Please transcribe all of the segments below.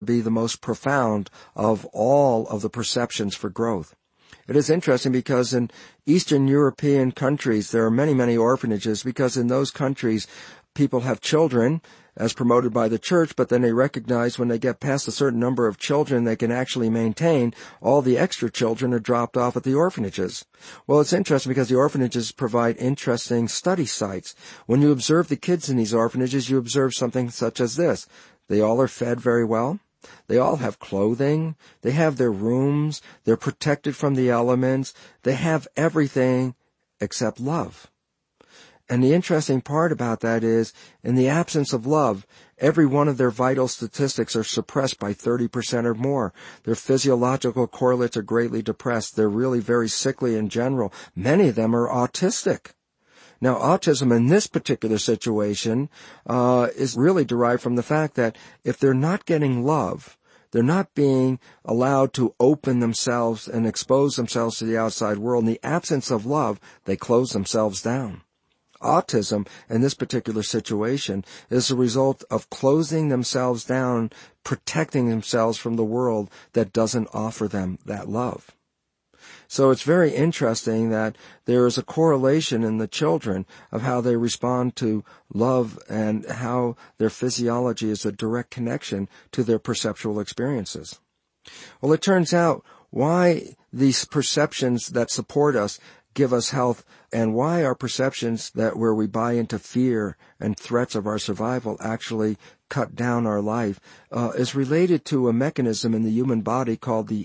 be the most profound of all of the perceptions for growth. It is interesting because in Eastern European countries, there are many, many orphanages because in those countries, people have children as promoted by the church, but then they recognize when they get past a certain number of children they can actually maintain, all the extra children are dropped off at the orphanages. Well, it's interesting because the orphanages provide interesting study sites. When you observe the kids in these orphanages, you observe something such as this. They all are fed very well. They all have clothing. They have their rooms. They're protected from the elements. They have everything except love. And the interesting part about that is, in the absence of love, every one of their vital statistics are suppressed by 30% or more. Their physiological correlates are greatly depressed. They're really very sickly in general. Many of them are autistic. Now, autism in this particular situation is really derived from the fact that if they're not getting love, they're not being allowed to open themselves and expose themselves to the outside world. In the absence of love, they close themselves down. Autism, in this particular situation, is a result of closing themselves down, protecting themselves from the world that doesn't offer them that love. So it's very interesting that there is a correlation in the children of how they respond to love and how their physiology is a direct connection to their perceptual experiences. Well, it turns out why these perceptions that support us give us health, and why our perceptions that where we buy into fear and threats of our survival actually cut down our life is related to a mechanism in the human body called the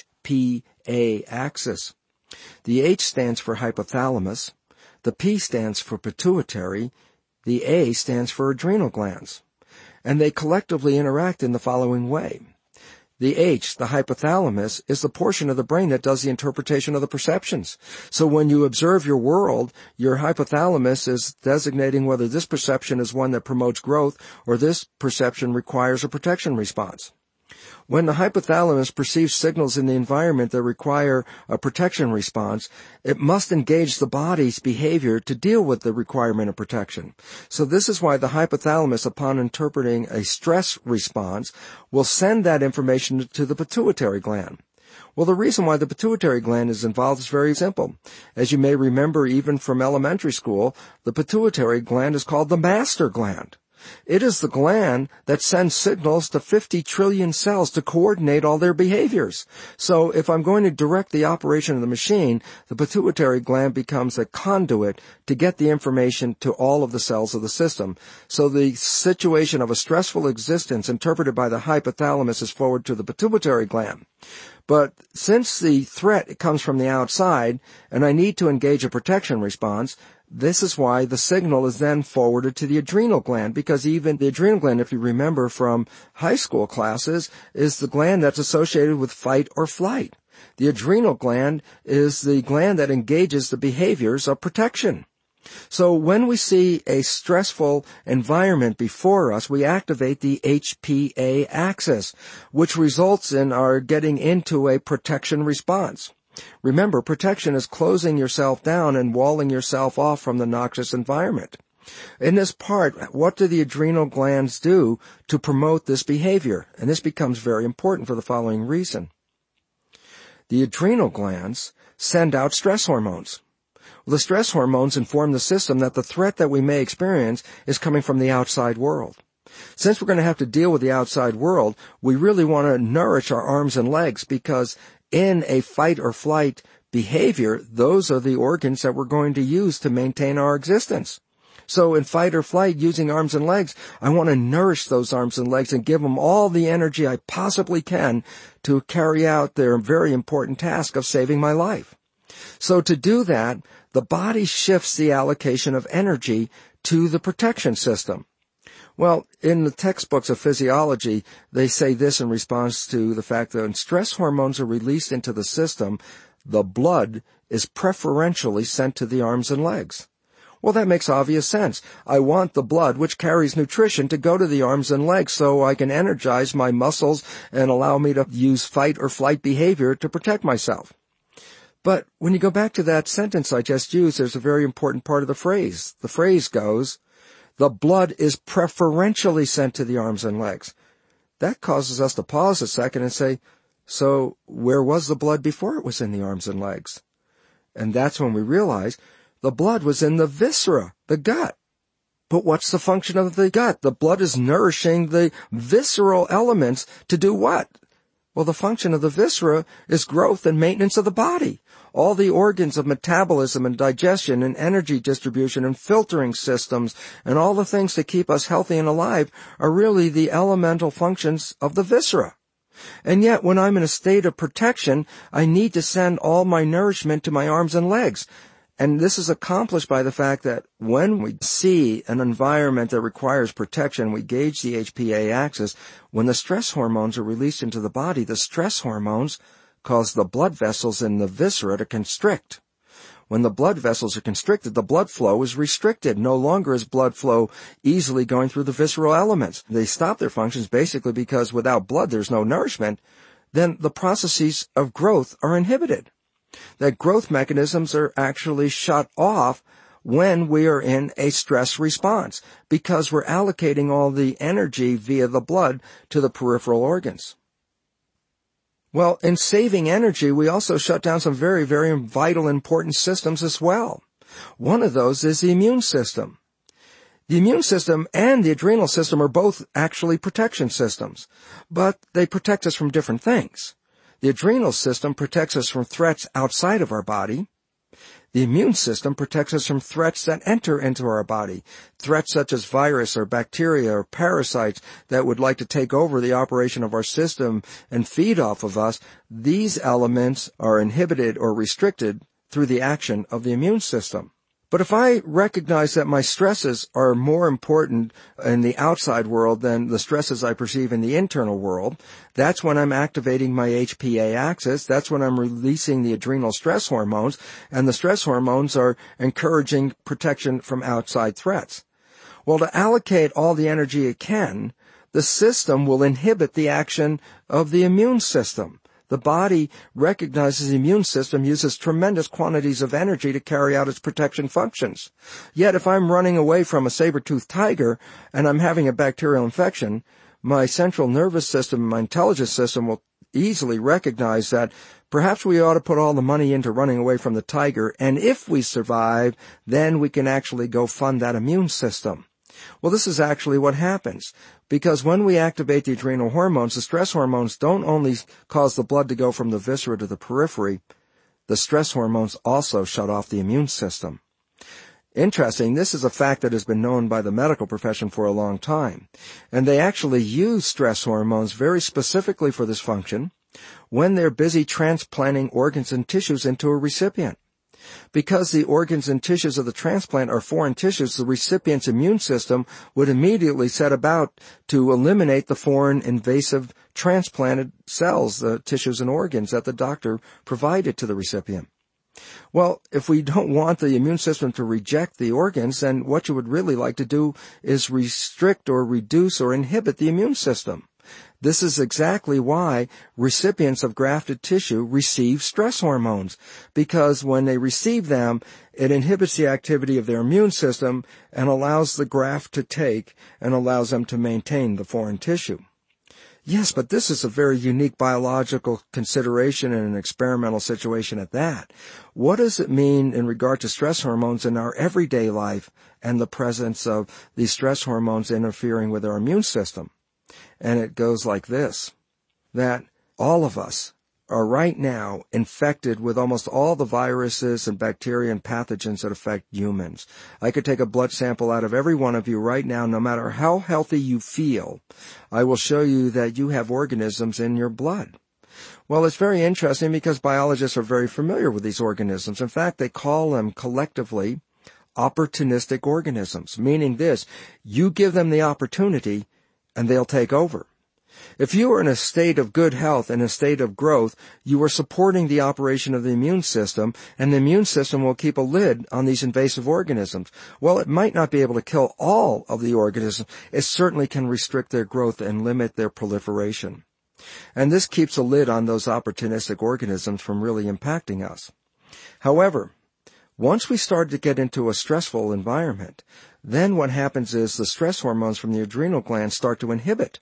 HPA axis. The H stands for hypothalamus, the P stands for pituitary, the A stands for adrenal glands, and they collectively interact in the following way. The H, the hypothalamus, is the portion of the brain that does the interpretation of the perceptions. So when you observe your world, your hypothalamus is designating whether this perception is one that promotes growth or this perception requires a protection response. When the hypothalamus perceives signals in the environment that require a protection response, it must engage the body's behavior to deal with the requirement of protection. So this is why the hypothalamus, upon interpreting a stress response, will send that information to the pituitary gland. Well, the reason why the pituitary gland is involved is very simple. As you may remember even from elementary school, the pituitary gland is called the master gland. It is the gland that sends signals to 50 trillion cells to coordinate all their behaviors. So if I'm going to direct the operation of the machine, the pituitary gland becomes a conduit to get the information to all of the cells of the system. So the situation of a stressful existence interpreted by the hypothalamus is forwarded to the pituitary gland. But since the threat comes from the outside, and I need to engage a protection response, this is why the signal is then forwarded to the adrenal gland, because even the adrenal gland, if you remember from high school classes, is the gland that's associated with fight or flight. The adrenal gland is the gland that engages the behaviors of protection. So when we see a stressful environment before us, we activate the HPA axis, which results in our getting into a protection response. Remember, protection is closing yourself down and walling yourself off from the noxious environment. In this part, what do the adrenal glands do to promote this behavior? And this becomes very important for the following reason. The adrenal glands send out stress hormones. The stress hormones inform the system that the threat that we may experience is coming from the outside world. Since we're going to have to deal with the outside world, we really want to nourish our arms and legs because in a fight or flight behavior, those are the organs that we're going to use to maintain our existence. So in fight or flight, using arms and legs, I want to nourish those arms and legs and give them all the energy I possibly can to carry out their very important task of saving my life. So to do that, the body shifts the allocation of energy to the protection system. Well, in the textbooks of physiology, they say this in response to the fact that when stress hormones are released into the system, the blood is preferentially sent to the arms and legs. Well, that makes obvious sense. I want the blood, which carries nutrition, to go to the arms and legs so I can energize my muscles and allow me to use fight or flight behavior to protect myself. But when you go back to that sentence I just used, there's a very important part of the phrase. The phrase goes, the blood is preferentially sent to the arms and legs. that causes us to pause a second and say, so where was the blood before it was in the arms and legs? And that's when we realize the blood was in the viscera, the gut. But what's the function of the gut? The blood is nourishing the visceral elements to do what? Well, the function of the viscera is growth and maintenance of the body. All the organs of metabolism and digestion and energy distribution and filtering systems and all the things that keep us healthy and alive are really the elemental functions of the viscera. And yet, when I'm in a state of protection, I need to send all my nourishment to my arms and legs. And this is accomplished by the fact that when we see an environment that requires protection, we gauge the HPA axis. When the stress hormones are released into the body, the stress hormones cause the blood vessels in the viscera to constrict. When the blood vessels are constricted, the blood flow is restricted. No longer is blood flow easily going through the visceral elements. They stop their functions basically because without blood there's no nourishment. Then the processes of growth are inhibited. That growth mechanisms are actually shut off when we are in a stress response because we're allocating all the energy via the blood to the peripheral organs. Well, in saving energy, we also shut down some very, very vital, important systems as well. One of those is the immune system. The immune system and the adrenal system are both actually protection systems, but they protect us from different things. The adrenal system protects us from threats outside of our body. The immune system protects us from threats that enter into our body, threats such as virus or bacteria or parasites that would like to take over the operation of our system and feed off of us. These elements are inhibited or restricted through the action of the immune system. But if I recognize that my stresses are more important in the outside world than the stresses I perceive in the internal world, that's when I'm activating my HPA axis, that's when I'm releasing the adrenal stress hormones, and the stress hormones are encouraging protection from outside threats. Well, to allocate all the energy it can, the system will inhibit the action of the immune system. The body recognizes the immune system uses tremendous quantities of energy to carry out its protection functions. Yet if I'm running away from a saber-toothed tiger and I'm having a bacterial infection, my central nervous system, my intelligence system will easily recognize that perhaps we ought to put all the money into running away from the tiger, and if we survive, then we can actually go fund that immune system. Well, this is actually what happens, because when we activate the adrenal hormones, the stress hormones don't only cause the blood to go from the viscera to the periphery, the stress hormones also shut off the immune system. Interesting, this is a fact that has been known by the medical profession for a long time, and they actually use stress hormones very specifically for this function when they're busy transplanting organs and tissues into a recipient. Because the organs and tissues of the transplant are foreign tissues, the recipient's immune system would immediately set about to eliminate the foreign invasive transplanted cells, the tissues and organs that the doctor provided to the recipient. Well, if we don't want the immune system to reject the organs, then what you would really like to do is restrict or reduce or inhibit the immune system. This is exactly why recipients of grafted tissue receive stress hormones, because when they receive them, it inhibits the activity of their immune system and allows the graft to take and allows them to maintain the foreign tissue. Yes, but this is a very unique biological consideration in an experimental situation at that. What does it mean in regard to stress hormones in our everyday life and the presence of these stress hormones interfering with our immune system? And it goes like this, that all of us are right now infected with almost all the viruses and bacteria and pathogens that affect humans. I could take a blood sample out of every one of you right now, no matter how healthy you feel. I will show you that you have organisms in your blood. Well, it's very interesting because biologists are very familiar with these organisms. In fact, they call them collectively opportunistic organisms, meaning this, you give them the opportunity and they'll take over. If you are in a state of good health and a state of growth, you are supporting the operation of the immune system, and the immune system will keep a lid on these invasive organisms. Well, it might not be able to kill all of the organisms. It certainly can restrict their growth and limit their proliferation. And this keeps a lid on those opportunistic organisms from really impacting us. However, once we start to get into a stressful environment, then what happens is the stress hormones from the adrenal glands start to inhibit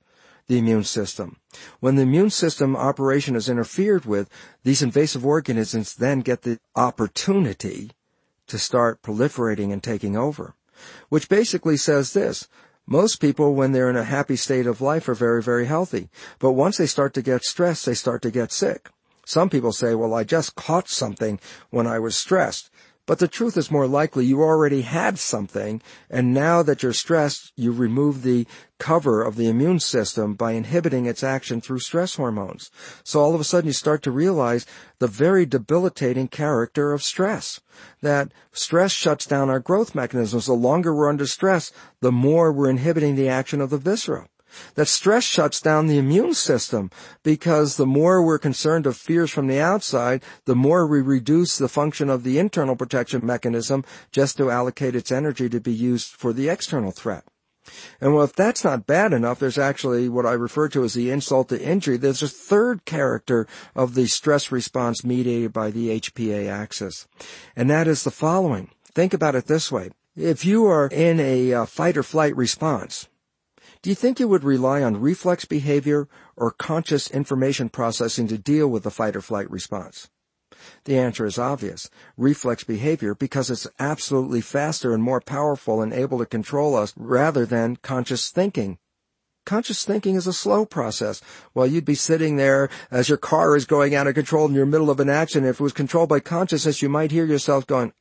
the immune system. When the immune system operation is interfered with, these invasive organisms then get the opportunity to start proliferating and taking over. Which basically says this: most people, when they're in a happy state of life, are very, very healthy. But once they start to get stressed, they start to get sick. Some people say, well, I just caught something when I was stressed. But the truth is more likely you already had something, and now that you're stressed, you remove the cover of the immune system by inhibiting its action through stress hormones. So all of a sudden you start to realize the very debilitating character of stress. That stress shuts down our growth mechanisms. The longer we're under stress, the more we're inhibiting the action of the viscera. That stress shuts down the immune system, because the more we're concerned of fears from the outside, the more we reduce the function of the internal protection mechanism just to allocate its energy to be used for the external threat. And well, if that's not bad enough, there's actually what I refer to as the insult to injury. There's a third character of the stress response mediated by the HPA axis. And that is the following. Think about it this way. If you are in a fight or flight response, do you think you would rely on reflex behavior or conscious information processing to deal with the fight or flight response? The answer is obvious. Reflex behavior, because it's absolutely faster and more powerful and able to control us rather than conscious thinking. Conscious thinking is a slow process. While you'd be sitting there as your car is going out of control in the middle of an accident, if it was controlled by consciousness, you might hear yourself going,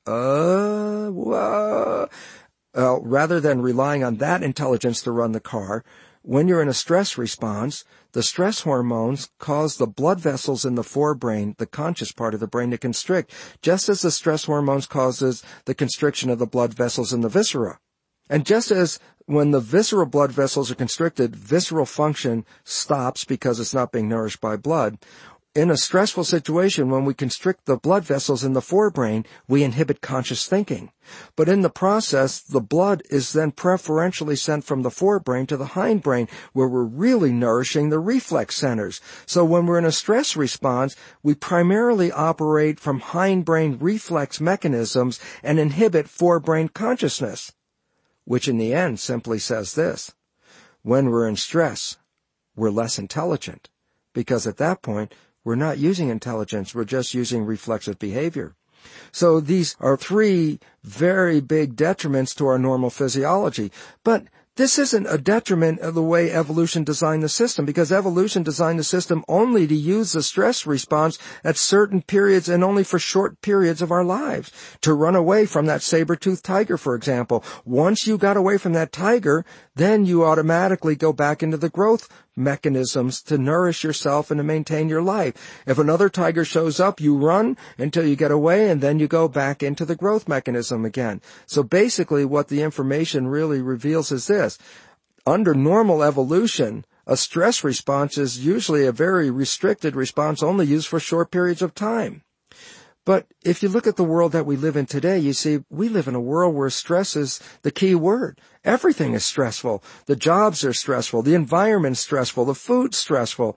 whoa. Rather than relying on that intelligence to run the car, when you're in a stress response, the stress hormones cause the blood vessels in the forebrain, the conscious part of the brain, to constrict, just as the stress hormones causes the constriction of the blood vessels in the viscera. And just as when the visceral blood vessels are constricted, visceral function stops because it's not being nourished by blood. In a stressful situation, when we constrict the blood vessels in the forebrain, we inhibit conscious thinking. But in the process, the blood is then preferentially sent from the forebrain to the hindbrain, where we're really nourishing the reflex centers. So when we're in a stress response, we primarily operate from hindbrain reflex mechanisms and inhibit forebrain consciousness, which in the end simply says this: when we're in stress, we're less intelligent, because at that point, we're not using intelligence, we're just using reflexive behavior. So these are three very big detriments to our normal physiology. But this isn't a detriment of the way evolution designed the system, because evolution designed the system only to use the stress response at certain periods and only for short periods of our lives. To run away from that saber-toothed tiger, for example. Once you got away from that tiger, then you automatically go back into the growth mechanisms to nourish yourself and to maintain your life. If another tiger shows up, you run until you get away, and then you go back into the growth mechanism again. So basically what the information really reveals is this: under normal evolution, a stress response is usually a very restricted response, only used for short periods of time. But if you look at the world that we live in today, you see we live in a world where stress is the key word. Everything is stressful. The jobs are stressful. The environment's stressful. The food's stressful.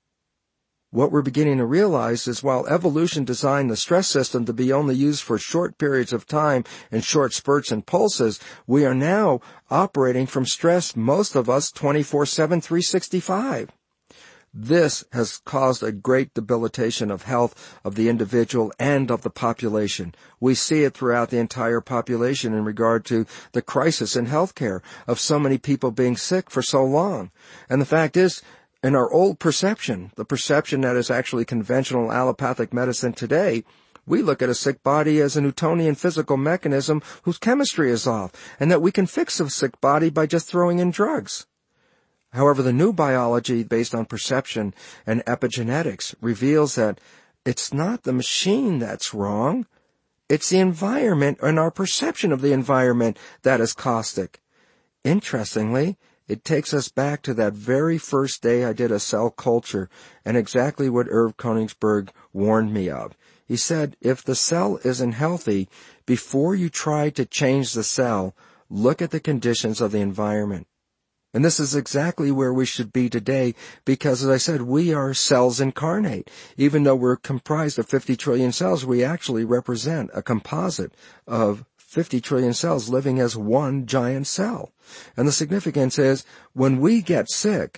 What we're beginning to realize is while evolution designed the stress system to be only used for short periods of time and short spurts and pulses, we are now operating from stress, most of us, 24/7, 365. This has caused a great debilitation of health of the individual and of the population. We see it throughout the entire population in regard to the crisis in healthcare of so many people being sick for so long. And the fact is, in our old perception, the perception that is actually conventional allopathic medicine today, we look at a sick body as a Newtonian physical mechanism whose chemistry is off, and that we can fix a sick body by just throwing in drugs. However, the new biology based on perception and epigenetics reveals that it's not the machine that's wrong. It's the environment and our perception of the environment that is caustic. Interestingly, it takes us back to that very first day I did a cell culture and exactly what Irv Koenigsberg warned me of. He said, if the cell isn't healthy, before you try to change the cell, look at the conditions of the environment. And this is exactly where we should be today because, as I said, we are cells incarnate. Even though we're comprised of 50 trillion cells, we actually represent a composite of 50 trillion cells living as one giant cell. And the significance is, when we get sick,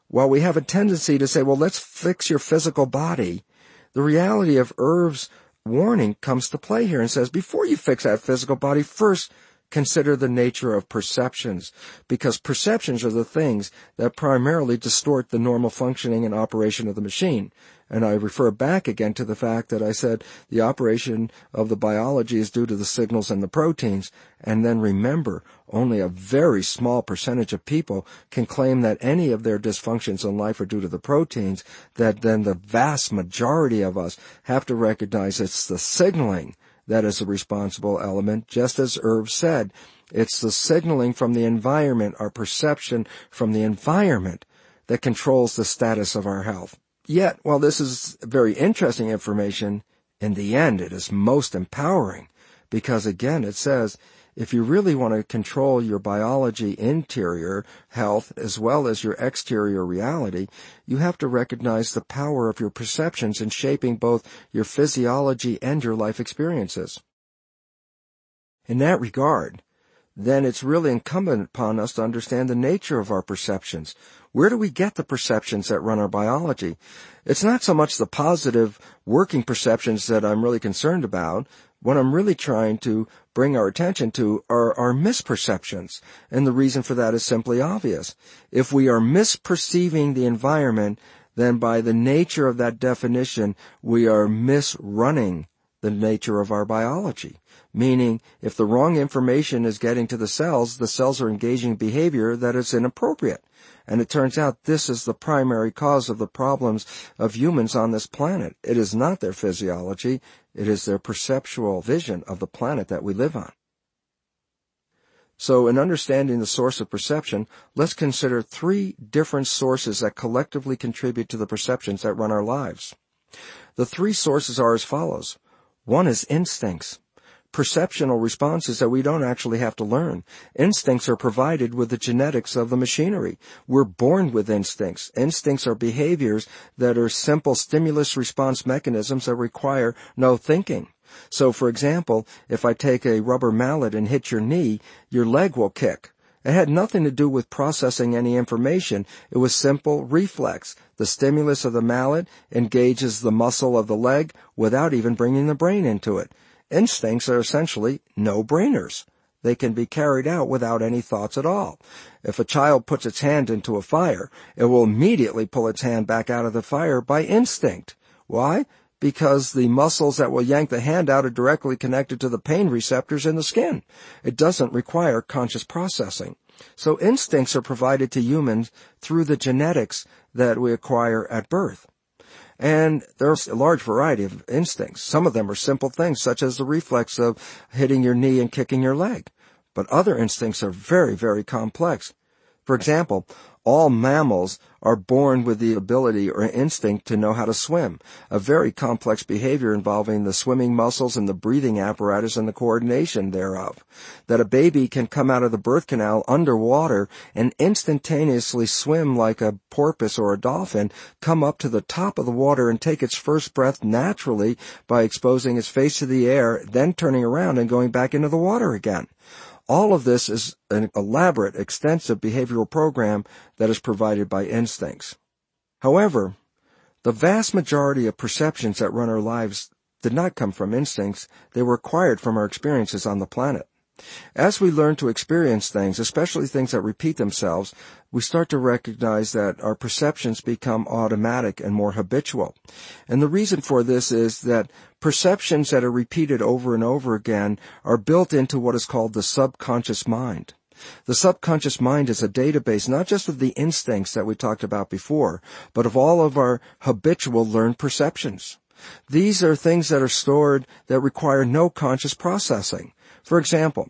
while we have a tendency to say, well, let's fix your physical body, the reality of Irv's warning comes to play here and says, before you fix that physical body, first consider the nature of perceptions, because perceptions are the things that primarily distort the normal functioning and operation of the machine. And I refer back again to the fact that I said the operation of the biology is due to the signals and the proteins. And then remember, only a very small percentage of people can claim that any of their dysfunctions in life are due to the proteins, that then the vast majority of us have to recognize it's the signaling that is the responsible element. Just as Irv said, it's the signaling from the environment, our perception from the environment, that controls the status of our health. Yet, while this is very interesting information, in the end it is most empowering, because again it says, if you really want to control your biology interior health as well as your exterior reality, you have to recognize the power of your perceptions in shaping both your physiology and your life experiences. In that regard, then it's really incumbent upon us to understand the nature of our perceptions. Where do we get the perceptions that run our biology? It's not so much the positive working perceptions that I'm really concerned about. What I'm really trying to bring our attention to are our misperceptions. And the reason for that is simply obvious. If we are misperceiving the environment, then by the nature of that definition, we are misrunning the nature of our biology. Meaning, if the wrong information is getting to the cells are engaging behavior that is inappropriate. And it turns out this is the primary cause of the problems of humans on this planet. It is not their physiology, it is their perceptual vision of the planet that we live on. So in understanding the source of perception, let's consider 3 different sources that collectively contribute to the perceptions that run our lives. The 3 sources are as follows. 1 is instincts. Perceptional responses that we don't actually have to learn. Instincts are provided with the genetics of the machinery. We're born with instincts. Instincts are behaviors that are simple stimulus response mechanisms that require no thinking. So, for example, if I take a rubber mallet and hit your knee, your leg will kick. It had nothing to do with processing any information. It was simple reflex. The stimulus of the mallet engages the muscle of the leg without even bringing the brain into it. Instincts are essentially no-brainers. They can be carried out without any thoughts at all. If a child puts its hand into a fire, it will immediately pull its hand back out of the fire by instinct. Why? Because the muscles that will yank the hand out are directly connected to the pain receptors in the skin. It doesn't require conscious processing. So instincts are provided to humans through the genetics that we acquire at birth. And there's a large variety of instincts. Some of them are simple things, such as the reflex of hitting your knee and kicking your leg. But other instincts are very, very complex. For example, all mammals are born with the ability or instinct to know how to swim, a very complex behavior involving the swimming muscles and the breathing apparatus and the coordination thereof. That a baby can come out of the birth canal underwater and instantaneously swim like a porpoise or a dolphin, come up to the top of the water and take its first breath naturally by exposing its face to the air, then turning around and going back into the water again. All of this is an elaborate, extensive behavioral program that is provided by instincts. However, the vast majority of perceptions that run our lives did not come from instincts. They were acquired from our experiences on the planet. As we learn to experience things, especially things that repeat themselves, we start to recognize that our perceptions become automatic and more habitual. And the reason for this is that perceptions that are repeated over and over again are built into what is called the subconscious mind. The subconscious mind is a database not just of the instincts that we talked about before, but of all of our habitual learned perceptions. These are things that are stored that require no conscious processing. For example,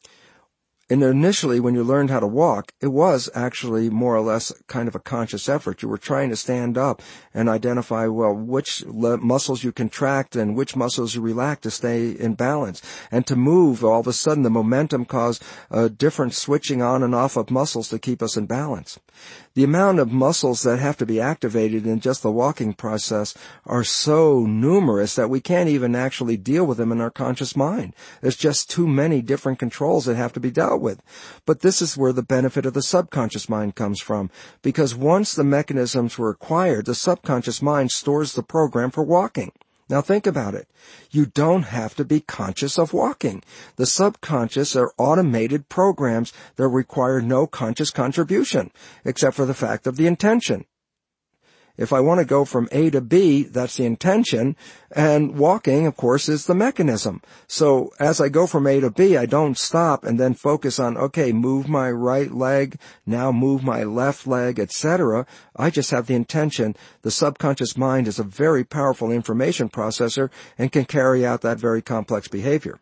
initially when you learned how to walk, it was actually more or less kind of a conscious effort. You were trying to stand up and identify, well, which muscles you contract and which muscles you relax to stay in balance. And to move, all of a sudden the momentum caused a different switching on and off of muscles to keep us in balance. The amount of muscles that have to be activated in just the walking process are so numerous that we can't even actually deal with them in our conscious mind. There's just too many different controls that have to be dealt with. But this is where the benefit of the subconscious mind comes from, because once the mechanisms were acquired, the subconscious mind stores the program for walking. Now think about it. You don't have to be conscious of walking. The subconscious are automated programs that require no conscious contribution, except for the fact of the intention. If I want to go from A to B, that's the intention, and walking, of course, is the mechanism. So as I go from A to B, I don't stop and then focus on, okay, move my right leg, now move my left leg, etc. I just have the intention. The subconscious mind is a very powerful information processor and can carry out that very complex behavior.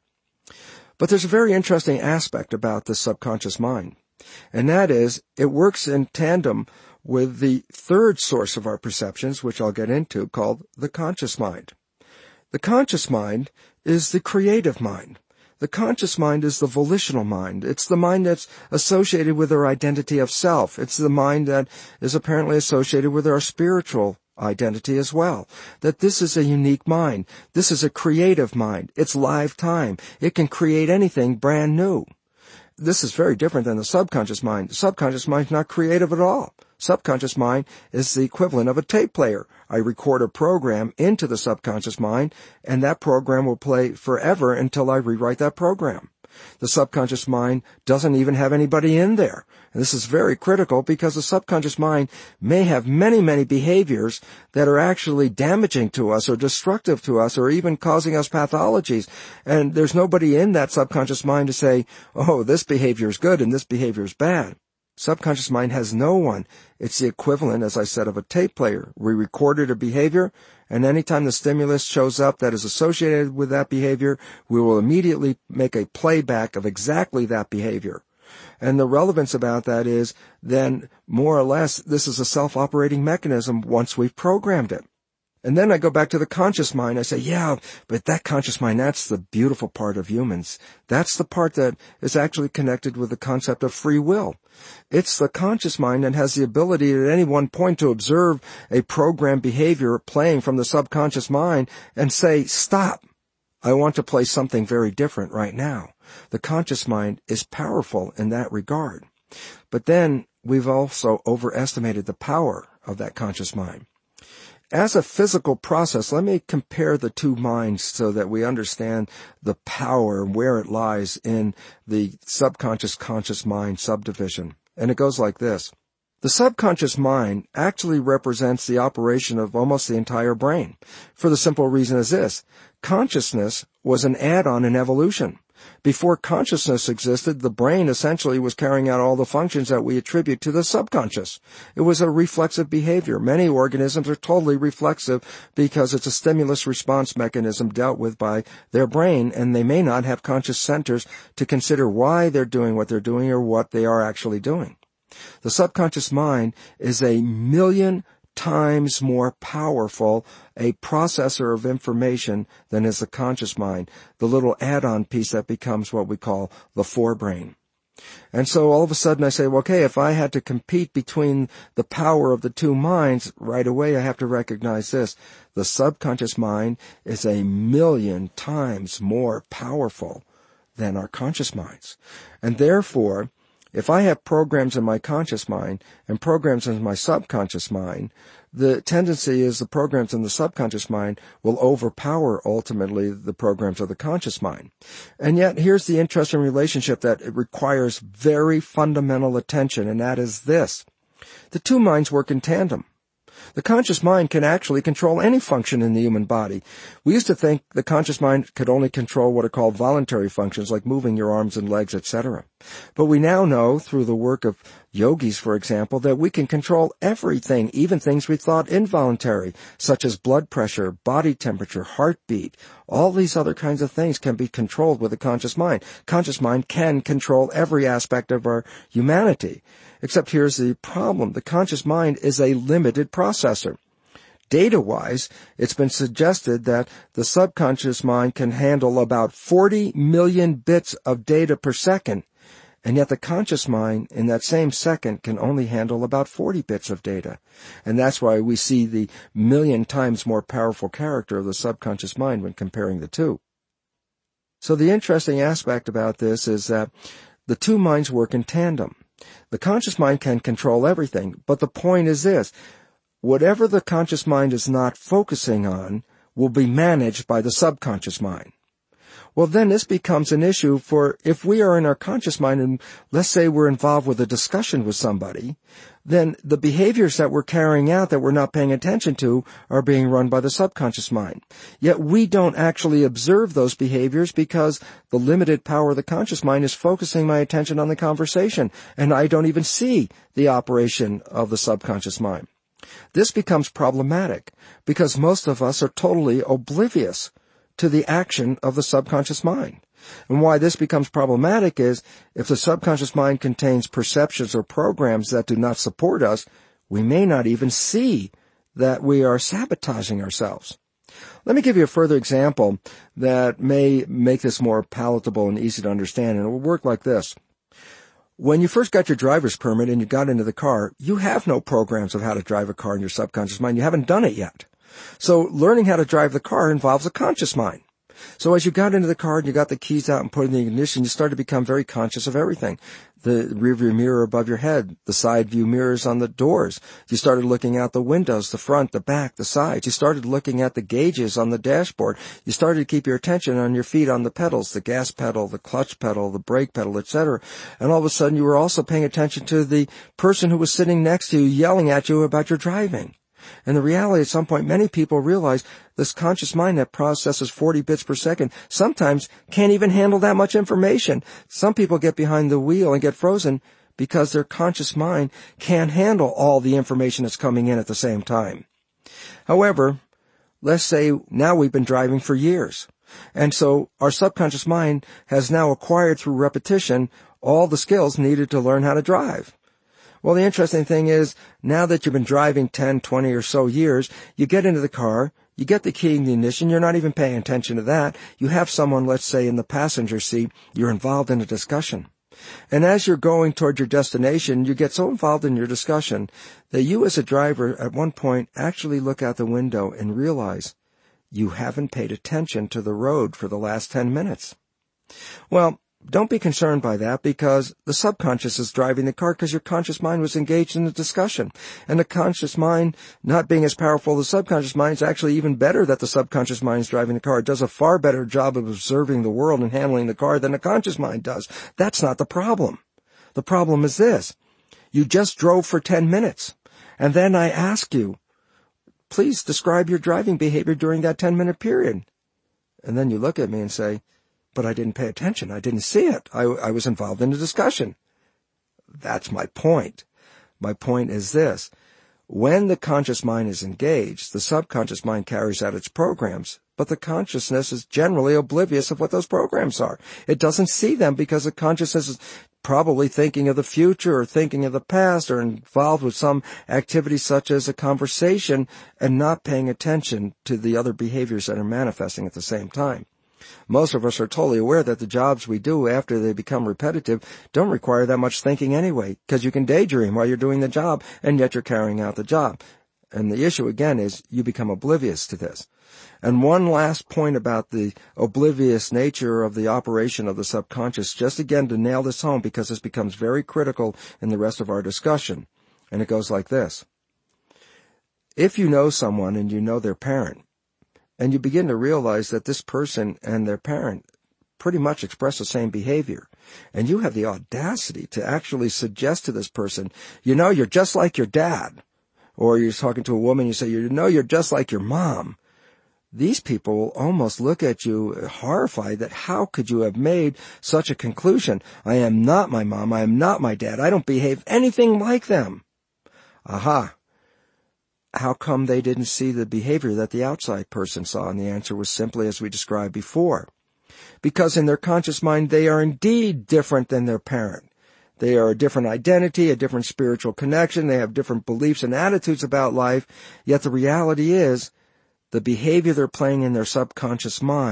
But there's a very interesting aspect about the subconscious mind, and that is it works in tandem with the third source of our perceptions, which I'll get into, called the conscious mind. The conscious mind is the creative mind. The conscious mind is the volitional mind. It's the mind that's associated with our identity of self. It's the mind that is apparently associated with our spiritual identity as well. That this is a unique mind. This is a creative mind. It's live time. It can create anything brand new. This is very different than the subconscious mind. The subconscious mind is not creative at all. Subconscious mind is the equivalent of a tape player. I record a program into the subconscious mind, and that program will play forever until I rewrite that program. The subconscious mind doesn't even have anybody in there. And this is very critical because the subconscious mind may have many, many behaviors that are actually damaging to us or destructive to us or even causing us pathologies. And there's nobody in that subconscious mind to say, oh, this behavior is good and this behavior is bad. Subconscious mind has no one. It's the equivalent, as I said, of a tape player. We recorded a behavior, and anytime the stimulus shows up that is associated with that behavior, we will immediately make a playback of exactly that behavior. And the relevance about that is, then, more or less, this is a self-operating mechanism once we've programmed it. And then I go back to the conscious mind. I say, yeah, but that conscious mind, that's the beautiful part of humans. That's the part that is actually connected with the concept of free will. It's the conscious mind that has the ability at any one point to observe a programmed behavior playing from the subconscious mind and say, stop. I want to play something very different right now. The conscious mind is powerful in that regard. But then we've also overestimated the power of that conscious mind. As a physical process, let me compare the two minds so that we understand the power and where it lies in the subconscious-conscious mind subdivision. And it goes like this. The subconscious mind actually represents the operation of almost the entire brain, for the simple reason is this. Consciousness was an add-on in evolution. Before consciousness existed, the brain essentially was carrying out all the functions that we attribute to the subconscious. It was a reflexive behavior. Many organisms are totally reflexive because it's a stimulus response mechanism dealt with by their brain, and they may not have conscious centers to consider why they're doing what they're doing or what they are actually doing. The subconscious mind is 1,000,000 times more powerful a processor of information than is the conscious mind, the little add-on piece that becomes what we call the forebrain. And so all of a sudden I say, well, okay, if I had to compete between the power of the two minds, right away I have to recognize this. The subconscious mind is 1,000,000 times more powerful than our conscious minds. And therefore, if I have programs in my conscious mind and programs in my subconscious mind, the tendency is the programs in the subconscious mind will overpower ultimately the programs of the conscious mind. And yet here's the interesting relationship that it requires very fundamental attention, and that is this. The two minds work in tandem. The conscious mind can actually control any function in the human body. We used to think the conscious mind could only control what are called voluntary functions, like moving your arms and legs, etc. But we now know, through the work of yogis, for example, that we can control everything, even things we thought involuntary, such as blood pressure, body temperature, heartbeat. All these other kinds of things can be controlled with the conscious mind. Conscious mind can control every aspect of our humanity. Except here's the problem. The conscious mind is a limited processor. Data-wise, it's been suggested that the subconscious mind can handle about 40 million bits of data per second. And yet the conscious mind in that same second can only handle about 40 bits of data. And that's why we see the million times more powerful character of the subconscious mind when comparing the two. So the interesting aspect about this is that the two minds work in tandem. The conscious mind can control everything, but the point is this: whatever the conscious mind is not focusing on will be managed by the subconscious mind. Well, then this becomes an issue for if we are in our conscious mind and let's say we're involved with a discussion with somebody, then the behaviors that we're carrying out that we're not paying attention to are being run by the subconscious mind. Yet we don't actually observe those behaviors because the limited power of the conscious mind is focusing my attention on the conversation, and I don't even see the operation of the subconscious mind. This becomes problematic because most of us are totally oblivious to the action of the subconscious mind. And why this becomes problematic is if the subconscious mind contains perceptions or programs that do not support us, we may not even see that we are sabotaging ourselves. Let me give you a further example that may make this more palatable and easy to understand, and it will work like this. When you first got your driver's permit and you got into the car, you have no programs of how to drive a car in your subconscious mind. You haven't done it yet. So learning how to drive the car involves a conscious mind. So as you got into the car and you got the keys out and put in the ignition, you started to become very conscious of everything. The rearview mirror above your head, the side view mirrors on the doors. You started looking out the windows, the front, the back, the sides. You started looking at the gauges on the dashboard. You started to keep your attention on your feet on the pedals, the gas pedal, the clutch pedal, the brake pedal, etc. And all of a sudden you were also paying attention to the person who was sitting next to you yelling at you about your driving. And the reality, at some point, many people realize this conscious mind that processes 40 bits per second sometimes can't even handle that much information. Some people get behind the wheel and get frozen because their conscious mind can't handle all the information that's coming in at the same time. However, let's say now we've been driving for years. And so our subconscious mind has now acquired through repetition all the skills needed to learn how to drive. Well, the interesting thing is, now that you've been driving 10, 20 or so years, you get into the car, you get the key in the ignition, you're not even paying attention to that. You have someone, let's say, in the passenger seat, you're involved in a discussion. And as you're going toward your destination, you get so involved in your discussion that you as a driver at one point actually look out the window and realize you haven't paid attention to the road for the last 10 minutes. Well, don't be concerned by that because the subconscious is driving the car because your conscious mind was engaged in the discussion. And the conscious mind, not being as powerful as the subconscious mind, is actually even better that the subconscious mind is driving the car. It does a far better job of observing the world and handling the car than the conscious mind does. That's not the problem. The problem is this. You just drove for 10 minutes. And then I ask you, please describe your driving behavior during that 10-minute period. And then you look at me and say, but I didn't pay attention. I didn't see it. I was involved in a discussion. That's my point. My point is this. When the conscious mind is engaged, the subconscious mind carries out its programs, but the consciousness is generally oblivious of what those programs are. It doesn't see them because the consciousness is probably thinking of the future or thinking of the past or involved with some activity such as a conversation and not paying attention to the other behaviors that are manifesting at the same time. Most of us are totally aware that the jobs we do after they become repetitive don't require that much thinking anyway, because you can daydream while you're doing the job, and yet you're carrying out the job. And the issue, again, is you become oblivious to this. And one last point about the oblivious nature of the operation of the subconscious, just again to nail this home, because this becomes very critical in the rest of our discussion. And it goes like this. If you know someone and you know their parent, and you begin to realize that this person and their parent pretty much express the same behavior. And you have the audacity to actually suggest to this person, you know, you're just like your dad. Or you're talking to a woman, you say, you know, you're just like your mom. These people will almost look at you horrified that how could you have made such a conclusion? I am not my mom. I am not my dad. I don't behave anything like them. Aha. How come they didn't see the behavior that the outside person saw? And the answer was simply as we described before. Because in their conscious mind, they are indeed different than their parent. They are a different identity, a different spiritual connection. They have different beliefs and attitudes about life. Yet the reality is, the behavior they're playing in their subconscious mind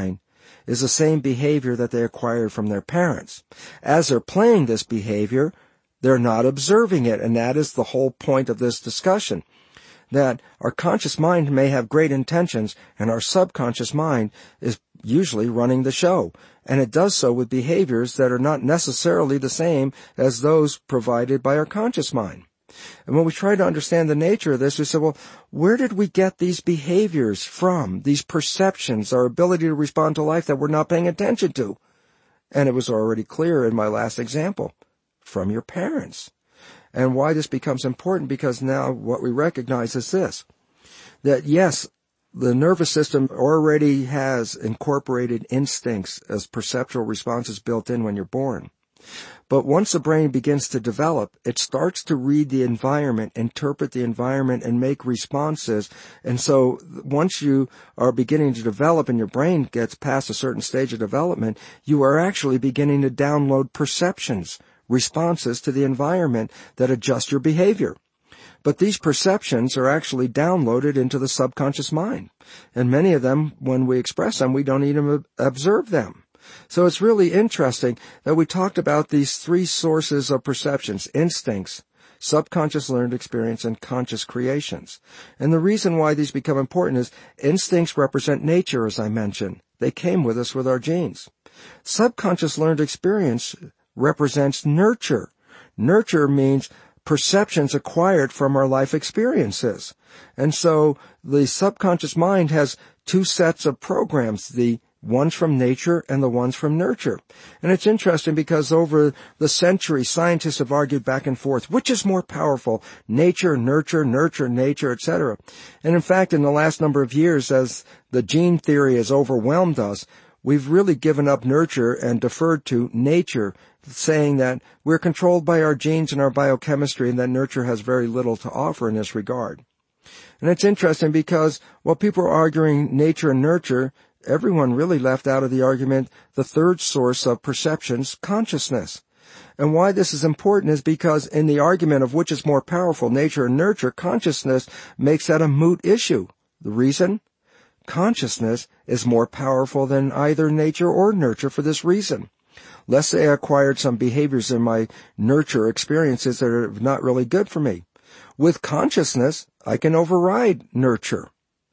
is the same behavior that they acquired from their parents. As they're playing this behavior, they're not observing it, and that is the whole point of this discussion. That our conscious mind may have great intentions, and our subconscious mind is usually running the show. And it does so with behaviors that are not necessarily the same as those provided by our conscious mind. And when we try to understand the nature of this, we say, well, where did we get these behaviors from, these perceptions, our ability to respond to life that we're not paying attention to? And it was already clear in my last example, from your parents. And why this becomes important, because now what we recognize is this, that yes, the nervous system already has incorporated instincts as perceptual responses built in when you're born. But once the brain begins to develop, it starts to read the environment, interpret the environment, and make responses. And so once you are beginning to develop and your brain gets past a certain stage of development, you are actually beginning to download perceptions, responses to the environment that adjust your behavior. But these perceptions are actually downloaded into the subconscious mind. And many of them, when we express them, we don't even observe them. So it's really interesting that we talked about these three sources of perceptions: instincts, subconscious learned experience, and conscious creations. And the reason why these become important is instincts represent nature, as I mentioned. They came with us with our genes. Subconscious learned experience represents nurture. Nurture means perceptions acquired from our life experiences. And so the subconscious mind has two sets of programs, the ones from nature and the ones from nurture. And it's interesting because over the centuries, scientists have argued back and forth, which is more powerful, nature, nurture, nature, etc. And in fact, in the last number of years, as the gene theory has overwhelmed us, we've really given up nurture and deferred to nature, saying that we're controlled by our genes and our biochemistry, and that nurture has very little to offer in this regard. And it's interesting because while people are arguing nature and nurture, everyone really left out of the argument the third source of perceptions, consciousness. And why this is important is because in the argument of which is more powerful, nature or nurture, consciousness makes that a moot issue. The reason? Consciousness is more powerful than either nature or nurture for this reason. Let's say I acquired some behaviors in my nurture experiences that are not really good for me. With consciousness, I can override nurture.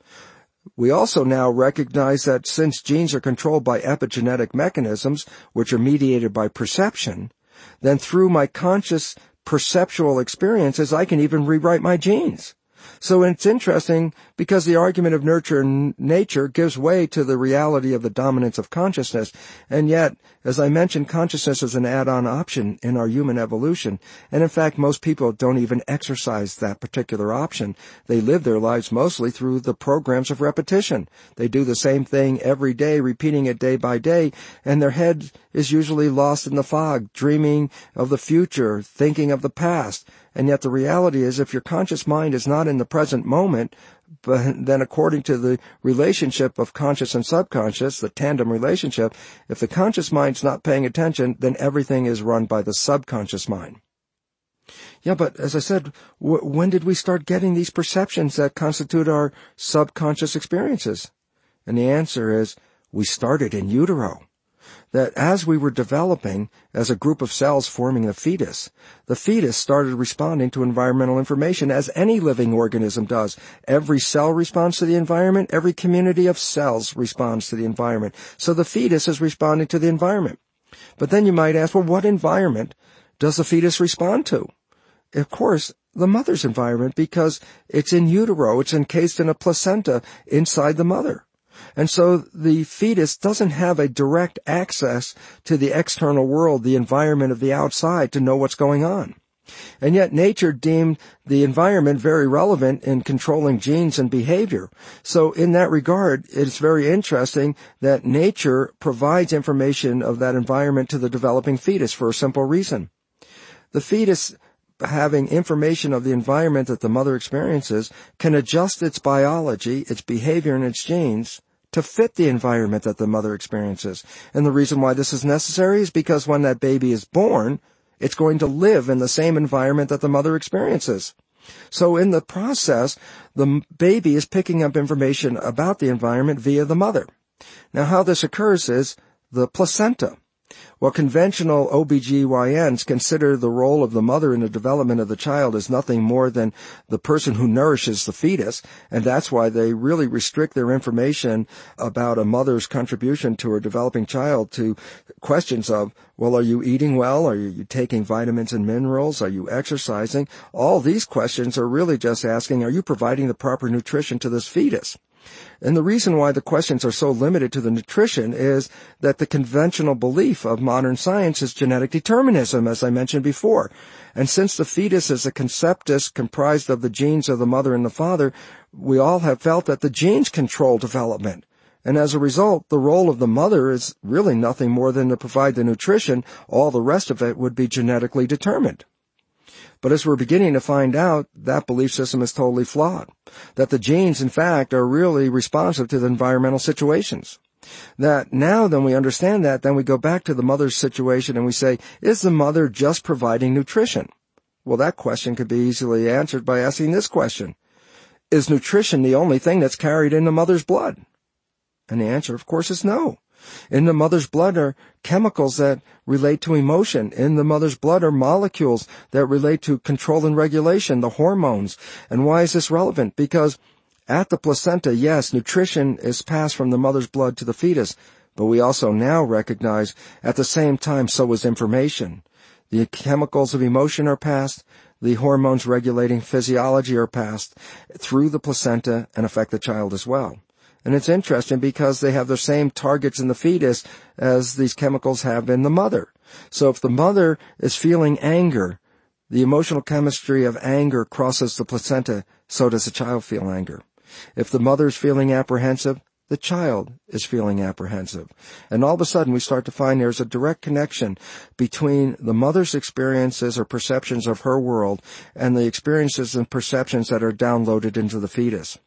We also now recognize that since genes are controlled by epigenetic mechanisms, which are mediated by perception, then through my conscious perceptual experiences, I can even rewrite my genes. So it's interesting because the argument of nurture and nature gives way to the reality of the dominance of consciousness. And yet, as I mentioned, consciousness is an add-on option in our human evolution. And in fact, most people don't even exercise that particular option. They live their lives mostly through the programs of repetition. They do the same thing every day, repeating it day by day, and their head is usually lost in the fog, dreaming of the future, thinking of the past. And yet the reality is, if your conscious mind is not in the present moment, but then according to the relationship of conscious and subconscious, the tandem relationship, if the conscious mind's not paying attention, then everything is run by the subconscious mind. Yeah, but as I said, when did we start getting these perceptions that constitute our subconscious experiences? And the answer is, we started in utero. That as we were developing as a group of cells forming the fetus started responding to environmental information as any living organism does. Every cell responds to the environment. Every community of cells responds to the environment. So the fetus is responding to the environment. But then you might ask, well, what environment does the fetus respond to? Of course, the mother's environment, because it's in utero. It's encased in a placenta inside the mother. And so the fetus doesn't have a direct access to the external world, the environment of the outside, to know what's going on. And yet nature deemed the environment very relevant in controlling genes and behavior. So in that regard, it's very interesting that nature provides information of that environment to the developing fetus for a simple reason. The fetus, having information of the environment that the mother experiences, can adjust its biology, its behavior, and its genes to fit the environment that the mother experiences. And the reason why this is necessary is because when that baby is born, it's going to live in the same environment that the mother experiences. So in the process, the baby is picking up information about the environment via the mother. Now, how this occurs is the placenta. While conventional OBGYNs consider the role of the mother in the development of the child as nothing more than the person who nourishes the fetus, and that's why they really restrict their information about a mother's contribution to her developing child to questions of, well, are you eating well? Are you taking vitamins and minerals? Are you exercising? All these questions are really just asking, are you providing the proper nutrition to this fetus? And the reason why the questions are so limited to the nutrition is that the conventional belief of modern science is genetic determinism, as I mentioned before. And since the fetus is a conceptus comprised of the genes of the mother and the father, we all have felt that the genes control development. And as a result, the role of the mother is really nothing more than to provide the nutrition. All the rest of it would be genetically determined. But as we're beginning to find out, that belief system is totally flawed. That the genes, in fact, are really responsive to the environmental situations. That now, then we understand that, then we go back to the mother's situation and we say, is the mother just providing nutrition? Well, that question could be easily answered by asking this question. Is nutrition the only thing that's carried in the mother's blood? And the answer, of course, is no. In the mother's blood are chemicals that relate to emotion. In the mother's blood are molecules that relate to control and regulation, the hormones. And why is this relevant? Because at the placenta, yes, nutrition is passed from the mother's blood to the fetus, but we also now recognize at the same time so is information. The chemicals of emotion are passed, the hormones regulating physiology are passed through the placenta and affect the child as well. And it's interesting because they have the same targets in the fetus as these chemicals have in the mother. So if the mother is feeling anger, the emotional chemistry of anger crosses the placenta, so does the child feel anger. If the mother is feeling apprehensive, the child is feeling apprehensive. And all of a sudden we start to find there's a direct connection between the mother's experiences or perceptions of her world and the experiences and perceptions that are downloaded into the fetus.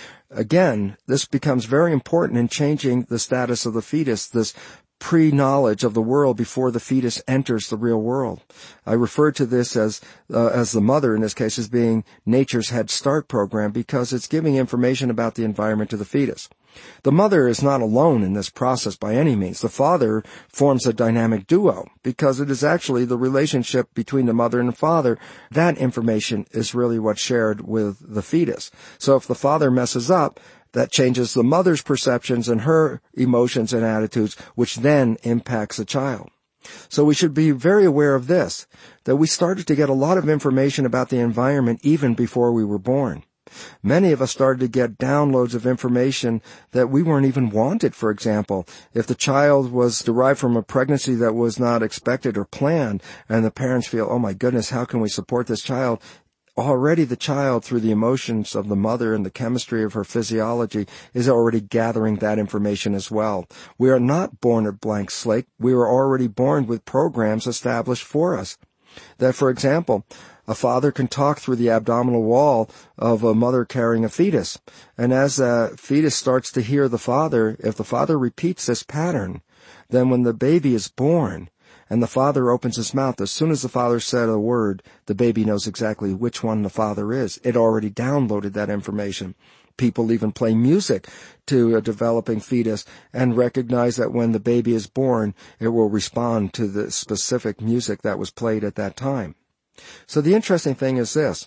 Again, this becomes very important in changing the status of the fetus, this pre-knowledge of the world before the fetus enters the real world. I refer to this as the mother, in this case, as being nature's Head Start program because it's giving information about the environment to the fetus. The mother is not alone in this process by any means. The father forms a dynamic duo because it is actually the relationship between the mother and the father. That information is really what's shared with the fetus. So if the father messes up, that changes the mother's perceptions and her emotions and attitudes, which then impacts the child. So we should be very aware of this, that we started to get a lot of information about the environment even before we were born. Many of us started to get downloads of information that we weren't even wanted, for example. If the child was derived from a pregnancy that was not expected or planned, and the parents feel, oh my goodness, how can we support this child? Already the child, through the emotions of the mother and the chemistry of her physiology, is already gathering that information as well. We are not born a blank slate. We are already born with programs established for us. That, for example, a father can talk through the abdominal wall of a mother carrying a fetus. And as the fetus starts to hear the father, if the father repeats this pattern, then when the baby is born and the father opens his mouth, as soon as the father said a word, the baby knows exactly which one the father is. It already downloaded that information. People even play music to a developing fetus and recognize that when the baby is born, it will respond to the specific music that was played at that time. So the interesting thing is this,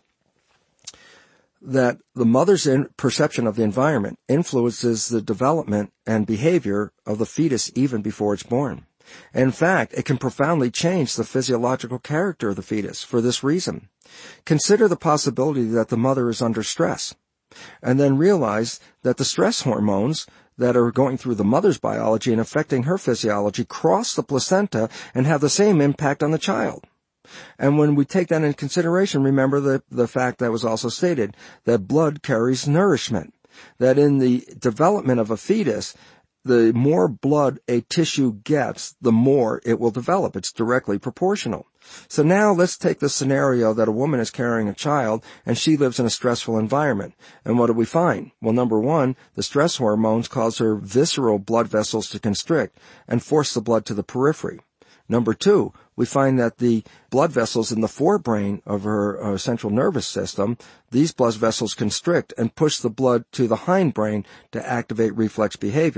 that the mother's perception of the environment influences the development and behavior of the fetus even before it's born. In fact, it can profoundly change the physiological character of the fetus for this reason. Consider the possibility that the mother is under stress, and then realize that the stress hormones that are going through the mother's biology and affecting her physiology cross the placenta and have the same impact on the child. And when we take that into consideration, remember the fact that was also stated, that blood carries nourishment, that in the development of a fetus, the more blood a tissue gets, the more it will develop. It's directly proportional. So now let's take the scenario that a woman is carrying a child and she lives in a stressful environment. And what do we find? Well, number one, the stress hormones cause her visceral blood vessels to constrict and force the blood to the periphery. Number two, we find that the blood vessels in the forebrain of her central nervous system, these blood vessels constrict and push the blood to the hindbrain to activate reflex behavior.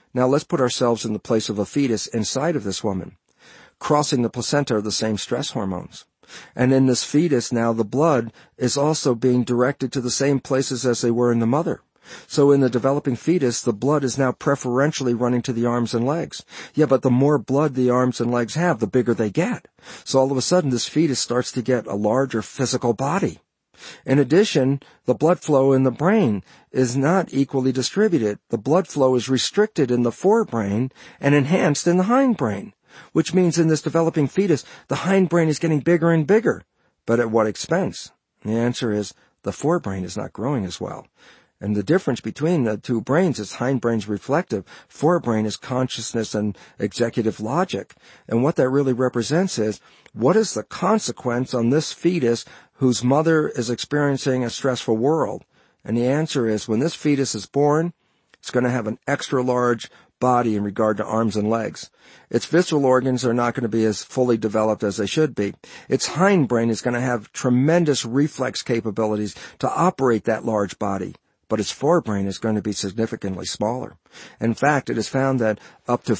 Now let's put ourselves in the place of a fetus inside of this woman. Crossing the placenta are the same stress hormones. And in this fetus now, the blood is also being directed to the same places as they were in the mother. So in the developing fetus, the blood is now preferentially running to the arms and legs. Yeah, but the more blood the arms and legs have, the bigger they get. So all of a sudden, this fetus starts to get a larger physical body. In addition, the blood flow in the brain is not equally distributed. The blood flow is restricted in the forebrain and enhanced in the hindbrain, which means in this developing fetus, the hindbrain is getting bigger and bigger. But at what expense? The answer is the forebrain is not growing as well. And the difference between the two brains is hindbrain's reflective, forebrain is consciousness and executive logic. And what that really represents is, what is the consequence on this fetus whose mother is experiencing a stressful world? And the answer is, when this fetus is born, it's going to have an extra large body in regard to arms and legs. Its visceral organs are not going to be as fully developed as they should be. Its hindbrain is going to have tremendous reflex capabilities to operate that large body. But its forebrain is going to be significantly smaller. In fact, it is found that up to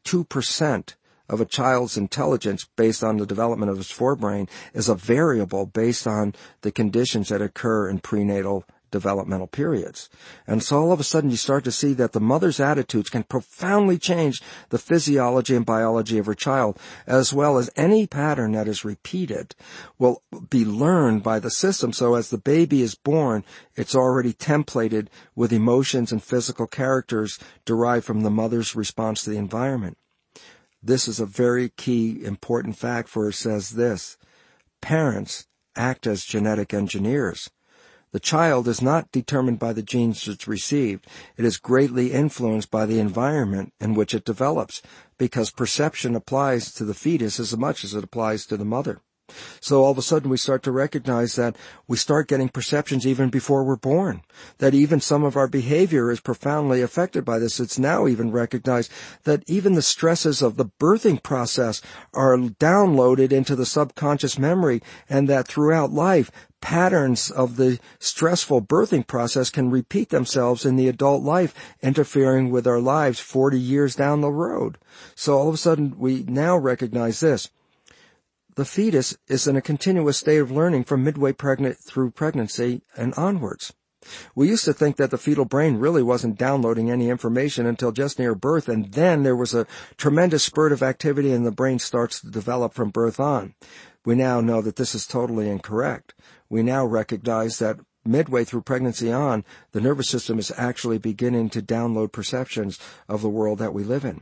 52% of a child's intelligence based on the development of his forebrain is a variable based on the conditions that occur in prenatal developmental periods. And so all of a sudden you start to see that the mother's attitudes can profoundly change the physiology and biology of her child, as well as any pattern that is repeated will be learned by the system. So as the baby is born, it's already templated with emotions and physical characters derived from the mother's response to the environment. This is a very key, important fact, for it says this: parents act as genetic engineers. The child is not determined by the genes it's received. It is greatly influenced by the environment in which it develops, because perception applies to the fetus as much as it applies to the mother. So all of a sudden we start to recognize that we start getting perceptions even before we're born, that even some of our behavior is profoundly affected by this. It's now even recognized that even the stresses of the birthing process are downloaded into the subconscious memory, and that throughout life, patterns of the stressful birthing process can repeat themselves in the adult life, interfering with our lives 40 years down the road. So all of a sudden we now recognize this: the fetus is in a continuous state of learning from midway through pregnancy and onwards. We used to think that the fetal brain really wasn't downloading any information until just near birth, and then there was a tremendous spurt of activity and the brain starts to develop from birth on. We now know that this is totally incorrect. We now recognize that midway through pregnancy on, the nervous system is actually beginning to download perceptions of the world that we live in.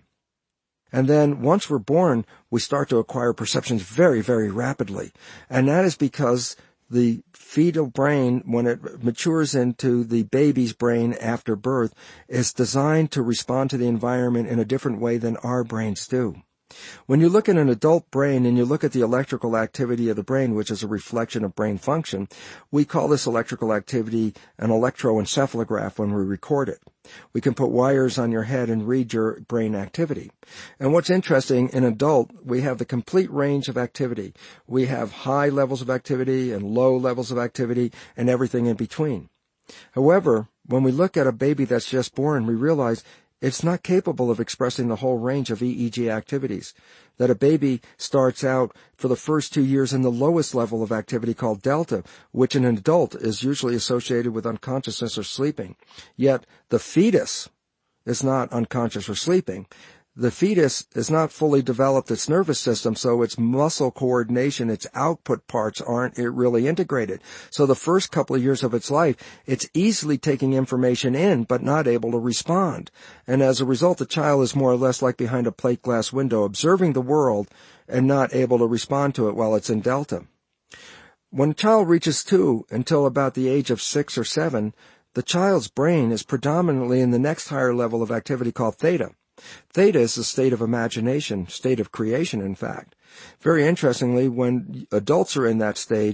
And then once we're born, we start to acquire perceptions very, very rapidly. And that is because the fetal brain, when it matures into the baby's brain after birth, is designed to respond to the environment in a different way than our brains do. When you look at an adult brain and you look at the electrical activity of the brain, which is a reflection of brain function, we call this electrical activity an electroencephalograph when we record it. We can put wires on your head and read your brain activity. And what's interesting, in adult, we have the complete range of activity. We have high levels of activity and low levels of activity and everything in between. However, when we look at a baby that's just born, we realize it's not capable of expressing the whole range of EEG activities. That a baby starts out for the first 2 years in the lowest level of activity called delta, which in an adult is usually associated with unconsciousness or sleeping. Yet the fetus is not unconscious or sleeping. The fetus has not fully developed its nervous system, so its muscle coordination, its output parts aren't really integrated. So the first couple of years of its life, it's easily taking information in, but not able to respond. And as a result, the child is more or less like behind a plate glass window, observing the world and not able to respond to it while it's in delta. When a child reaches 2 until about the age of 6 or 7, the child's brain is predominantly in the next higher level of activity called theta. Theta is a state of imagination, state of creation, in fact. Very interestingly, when adults are in that stage,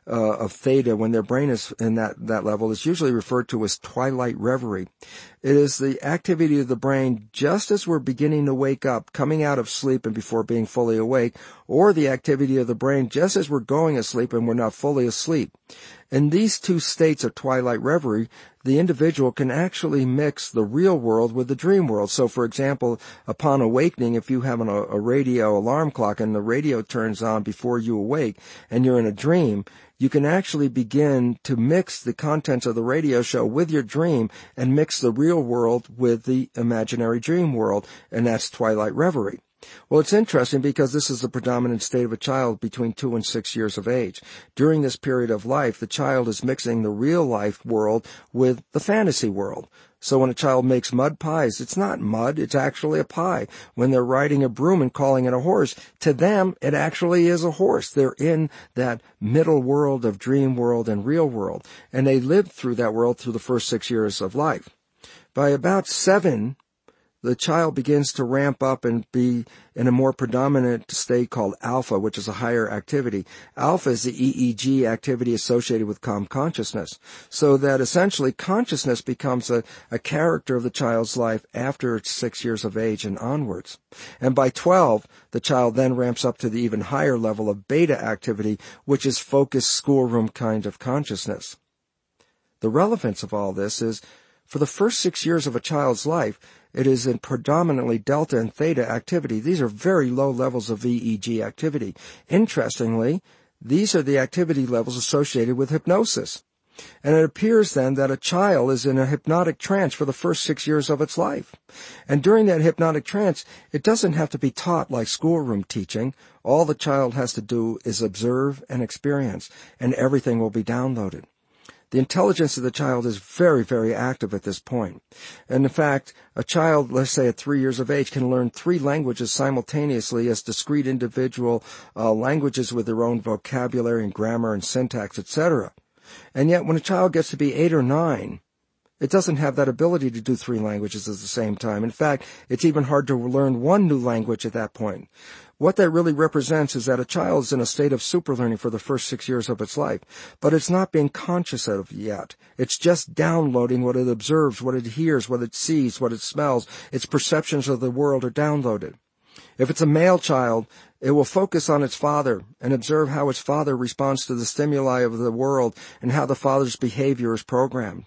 of theta, when their brain is in that level, is usually referred to as twilight reverie. It is the activity of the brain just as we're beginning to wake up, coming out of sleep and before being fully awake, or the activity of the brain just as we're going asleep and we're not fully asleep. In these two states of twilight reverie, the individual can actually mix the real world with the dream world. So, for example, upon awakening, if you have a radio alarm clock and the radio turns on before you awake and you're in a dream, you can actually begin to mix the contents of the radio show with your dream and mix the real world with the imaginary dream world, and that's twilight reverie. Well, it's interesting because this is the predominant state of a child between 2 and 6 years of age. During this period of life, the child is mixing the real life world with the fantasy world. So when a child makes mud pies, it's not mud, it's actually a pie. When they're riding a broom and calling it a horse, to them, it actually is a horse. They're in that middle world of dream world and real world, and they live through that world through the first 6 years of life. By about 7, the child begins to ramp up and be in a more predominant state called alpha, which is a higher activity. Alpha is the EEG activity associated with calm consciousness, so that essentially consciousness becomes a character of the child's life after it's 6 years of age and onwards. And by 12, the child then ramps up to the even higher level of beta activity, which is focused schoolroom kind of consciousness. The relevance of all this is, for the first 6 years of a child's life, it is in predominantly delta and theta activity. These are very low levels of EEG activity. Interestingly, these are the activity levels associated with hypnosis. And it appears then that a child is in a hypnotic trance for the first 6 years of its life. And during that hypnotic trance, it doesn't have to be taught like schoolroom teaching. All the child has to do is observe and experience, and everything will be downloaded. The intelligence of the child is very, very active at this point. And in fact, a child, let's say at 3 years of age, can learn 3 languages simultaneously as discrete individual languages with their own vocabulary and grammar and syntax, etc. And yet when a child gets to be 8 or 9, it doesn't have that ability to do 3 languages at the same time. In fact, it's even hard to learn 1 new language at that point. What that really represents is that a child is in a state of superlearning for the first 6 years of its life, but it's not being conscious of yet. It's just downloading what it observes, what it hears, what it sees, what it smells. Its perceptions of the world are downloaded. If it's a male child, it will focus on its father and observe how its father responds to the stimuli of the world and how the father's behavior is programmed.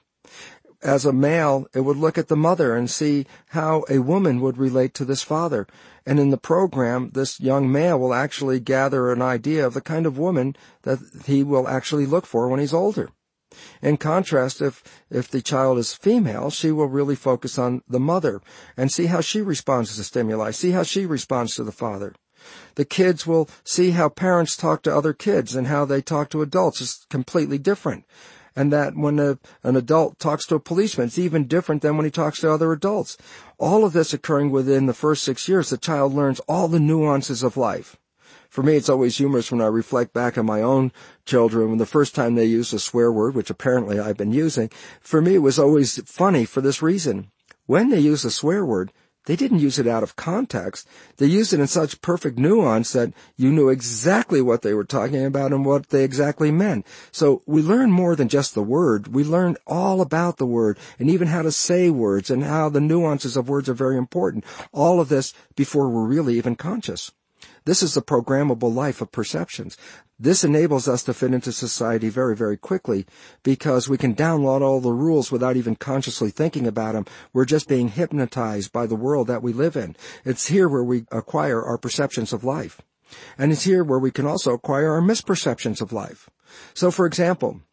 As a male, it would look at the mother and see how a woman would relate to this father. And in the program, this young male will actually gather an idea of the kind of woman that he will actually look for when he's older. In contrast, if the child is female, she will really focus on the mother and see how she responds to stimuli, see how she responds to the father. The kids will see how parents talk to other kids and how they talk to adults is completely different. And that when an adult talks to a policeman, it's even different than when he talks to other adults. All of this occurring within the first 6 years, the child learns all the nuances of life. For me, it's always humorous when I reflect back on my own children, when the first time they used a swear word, which apparently I've been using, for me it was always funny for this reason. When they used a swear word, they didn't use it out of context. They used it in such perfect nuance that you knew exactly what they were talking about and what they exactly meant. So we learn more than just the word. We learn all about the word and even how to say words and how the nuances of words are very important. All of this before we're really even conscious. This is the programmable life of perceptions. This enables us to fit into society very, very quickly because we can download all the rules without even consciously thinking about them. We're just being hypnotized by the world that we live in. It's here where we acquire our perceptions of life. And it's here where we can also acquire our misperceptions of life. So, for example,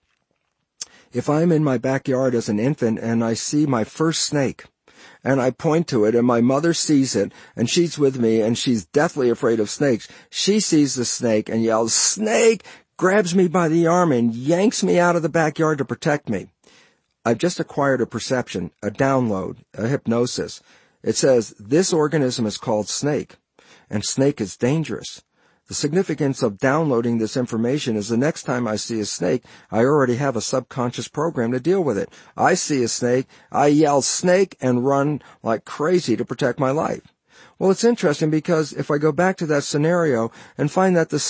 if I'm in my backyard as an infant and I see my first snake, and I point to it, and my mother sees it, and she's with me, and she's deathly afraid of snakes. She sees the snake and yells, "Snake!" grabs me by the arm and yanks me out of the backyard to protect me. I've just acquired a perception, a download, a hypnosis. It says, this organism is called snake, and snake is dangerous. The significance of downloading this information is the next time I see a snake, I already have a subconscious program to deal with it. I see a snake, I yell snake and run like crazy to protect my life. Well, it's interesting because if I go back to that scenario and find that the snake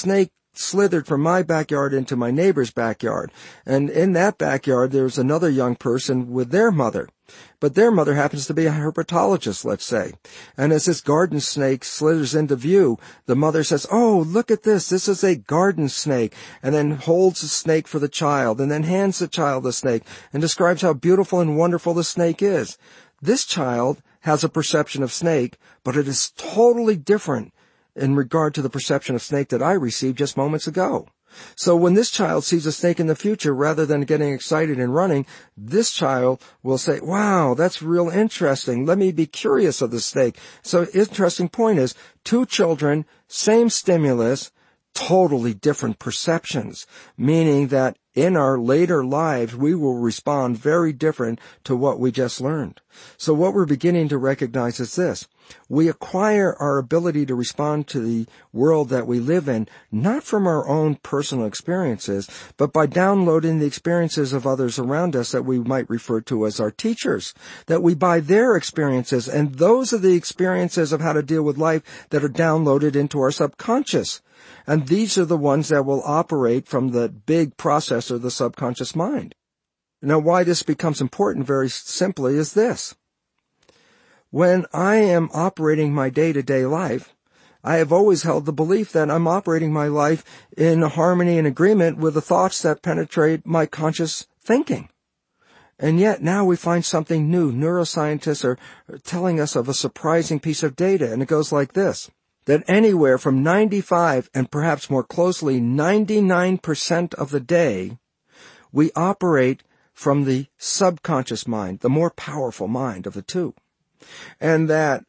slithered from my backyard into my neighbor's backyard. And in that backyard, there's another young person with their mother. But their mother happens to be a herpetologist, let's say. And as this garden snake slithers into view, the mother says, "Oh, look at this. This is a garden snake," and then holds the snake for the child, and then hands the child the snake, and describes how beautiful and wonderful the snake is. This child has a perception of snake, but it is totally different in regard to the perception of snake that I received just moments ago. So when this child sees a snake in the future, rather than getting excited and running, this child will say, "Wow, that's real interesting. Let me be curious of the snake." So interesting point is, two children, same stimulus, totally different perceptions, meaning that in our later lives, we will respond very different to what we just learned. So what we're beginning to recognize is this. We acquire our ability to respond to the world that we live in, not from our own personal experiences, but by downloading the experiences of others around us that we might refer to as our teachers, that we buy their experiences, and those are the experiences of how to deal with life that are downloaded into our subconscious. And these are the ones that will operate from the big processor, the subconscious mind. Now, why this becomes important very simply is this. When I am operating my day-to-day life, I have always held the belief that I'm operating my life in harmony and agreement with the thoughts that penetrate my conscious thinking. And yet now we find something new. Neuroscientists are telling us of a surprising piece of data, and it goes like this. That anywhere from 95 and perhaps more closely 99% of the day, we operate from the subconscious mind, the more powerful mind of the two. And that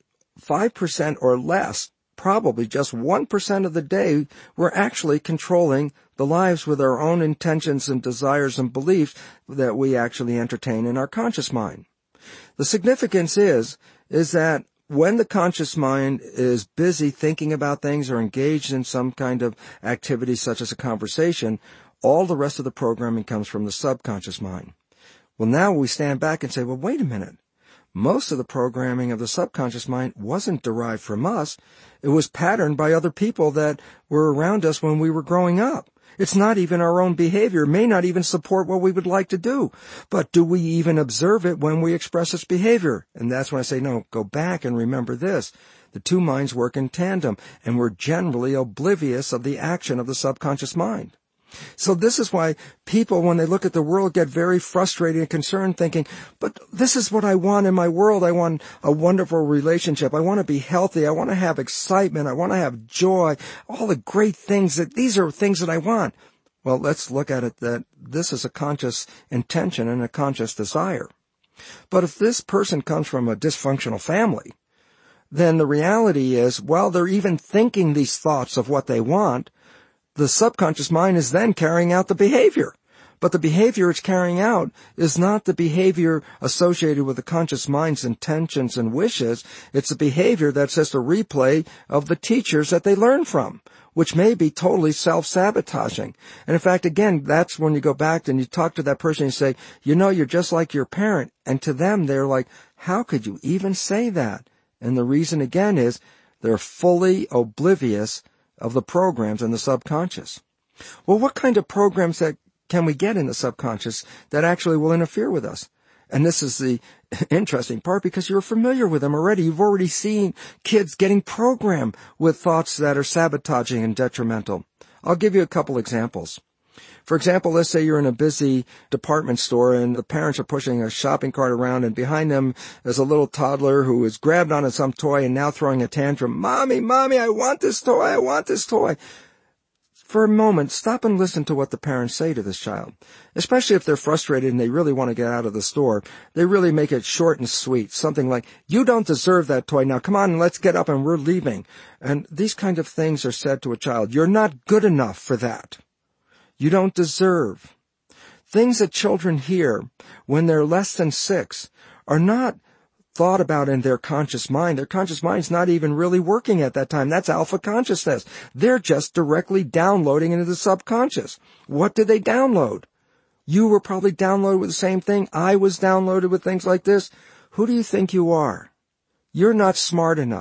5% or less, probably just 1% of the day, we're actually controlling the lives with our own intentions and desires and beliefs that we actually entertain in our conscious mind. The significance is that when the conscious mind is busy thinking about things or engaged in some kind of activity such as a conversation, all the rest of the programming comes from the subconscious mind. Well, now we stand back and say, well, wait a minute. Most of the programming of the subconscious mind wasn't derived from us. It was patterned by other people that were around us when we were growing up. It's not even our own behavior. It may not even support what we would like to do. But do we even observe it when we express its behavior? And that's when I say, no, go back and remember this. The two minds work in tandem, and we're generally oblivious of the action of the subconscious mind. So this is why people, when they look at the world, get very frustrated and concerned, thinking, but this is what I want in my world. I want a wonderful relationship. I want to be healthy. I want to have excitement. I want to have joy. All the great things these are things that I want. Well, let's look at it that this is a conscious intention and a conscious desire. But if this person comes from a dysfunctional family, then the reality is, while they're even thinking these thoughts of what they want, the subconscious mind is then carrying out the behavior. But the behavior it's carrying out is not the behavior associated with the conscious mind's intentions and wishes. It's a behavior that's just a replay of the teachers that they learn from, which may be totally self-sabotaging. And in fact, again, that's when you go back and you talk to that person and you say, you're just like your parent. And to them, they're like, how could you even say that? And the reason, again, is they're fully oblivious of the programs in the subconscious. Well, what kind of programs that can we get in the subconscious that actually will interfere with us? And this is the interesting part, because you're familiar with them already. You've already seen kids getting programmed with thoughts that are sabotaging and detrimental. I'll give you a couple examples. For example, let's say you're in a busy department store and the parents are pushing a shopping cart around, and behind them is a little toddler who is grabbed onto some toy and now throwing a tantrum. Mommy, I want this toy, I want this toy. For a moment, stop and listen to what the parents say to this child. Especially if they're frustrated and they really want to get out of the store. They really make it short and sweet. Something like, you don't deserve that toy. Now come on, let's get up and we're leaving. And these kind of things are said to a child. You're not good enough for that. You don't deserve. Things that children hear when they're less than 6 are not thought about in their conscious mind. Their conscious mind's not even really working at that time. That's alpha consciousness. They're just directly downloading into the subconscious. What did they download? You were probably downloaded with the same thing. I was downloaded with things like this. Who do you think you are? You're not smart enough.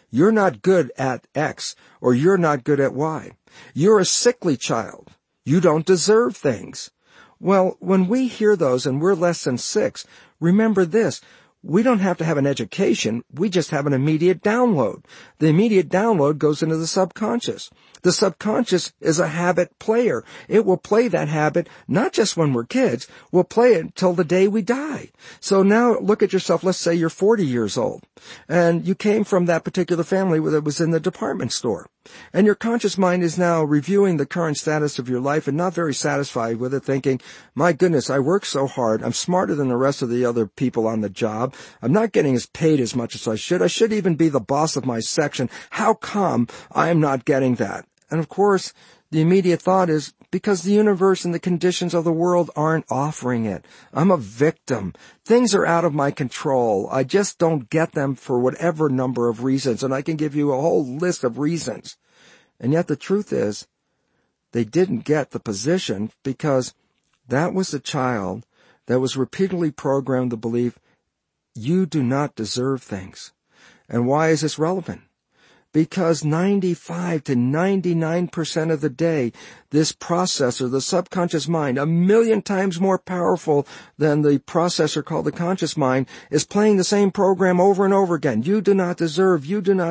You're not good at X, or you're not good at Y. You're a sickly child. You don't deserve things. Well, when we hear those and we're less than 6, remember this. We don't have to have an education. We just have an immediate download. The immediate download goes into the subconscious. The subconscious is a habit player. It will play that habit not just when we're kids. We'll play it until the day we die. So now look at yourself. Let's say you're 40 years old and you came from that particular family that was in the department store. And your conscious mind is now reviewing the current status of your life and not very satisfied with it, thinking, my goodness, I work so hard. I'm smarter than the rest of the other people on the job. I'm not getting paid as much as I should. I should even be the boss of my section. How come I am not getting that? And of course, the immediate thought is, because the universe and the conditions of the world aren't offering it. I'm a victim. Things are out of my control. I just don't get them for whatever number of reasons, and I can give you a whole list of reasons. And yet the truth is, they didn't get the position because that was a child that was repeatedly programmed to believe, you do not deserve things. And why is this relevant? Because 95 to 99% of the day, this processor, the subconscious mind, 1,000,000 times more powerful than the processor called the conscious mind, is playing the same program over and over again. You do not deserve,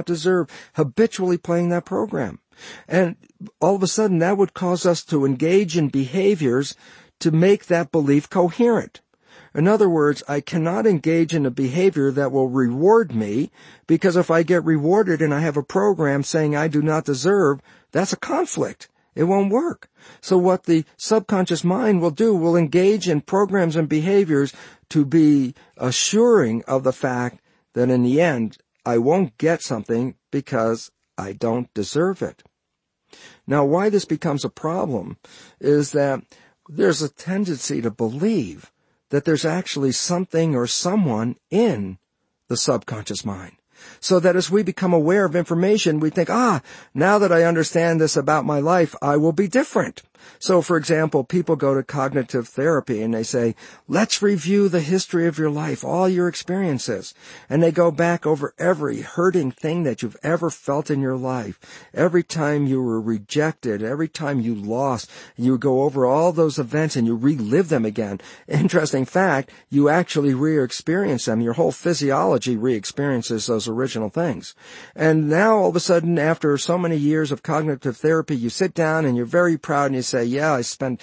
habitually playing that program. And all of a sudden, that would cause us to engage in behaviors to make that belief coherent. In other words, I cannot engage in a behavior that will reward me, because if I get rewarded and I have a program saying I do not deserve, that's a conflict. It won't work. So what the subconscious mind will do will engage in programs and behaviors to be assuring of the fact that in the end, I won't get something because I don't deserve it. Now, why this becomes a problem is that there's a tendency to believe that there's actually something or someone in the subconscious mind. So that as we become aware of information, we think, now that I understand this about my life, I will be different. So, for example, people go to cognitive therapy and they say, let's review the history of your life, all your experiences. And they go back over every hurting thing that you've ever felt in your life. Every time you were rejected, every time you lost, you go over all those events and you relive them again. Interesting fact, you actually re-experience them. Your whole physiology re-experiences those original things. And now, all of a sudden, after so many years of cognitive therapy, you sit down and you're very proud and you say, yeah, I spent